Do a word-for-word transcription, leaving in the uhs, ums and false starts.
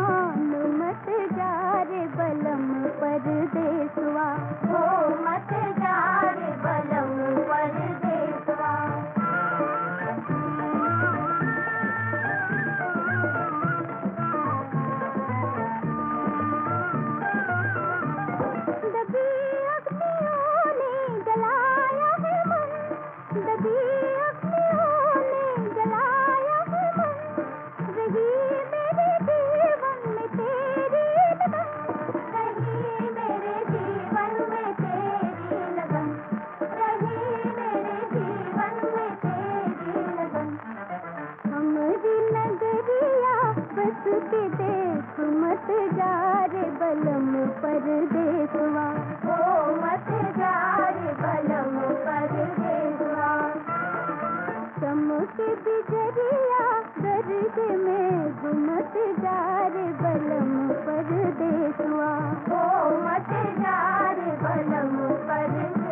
मान मत जा रे बलम परदेसवा, हो मत जा रे बलम परदेसवा। दबी अग्नियों ने जलाया है मन, दबी अग्नियों ने जलाया है मन, रही मेरे जीवन में तेरी लगन, रही मेरे जीवन में तेरी लगन, रही मेरे जीवन में तेरी लगन। हमारी नगरिया बस के देख मत जा रे बलम परदेसवा, हो मत जा रे बलम परदेसवा। चमक बिजरिया दर्द में घुमत जा रे बलम परदेसवा, हो मत जा रे बलम परदेसवा।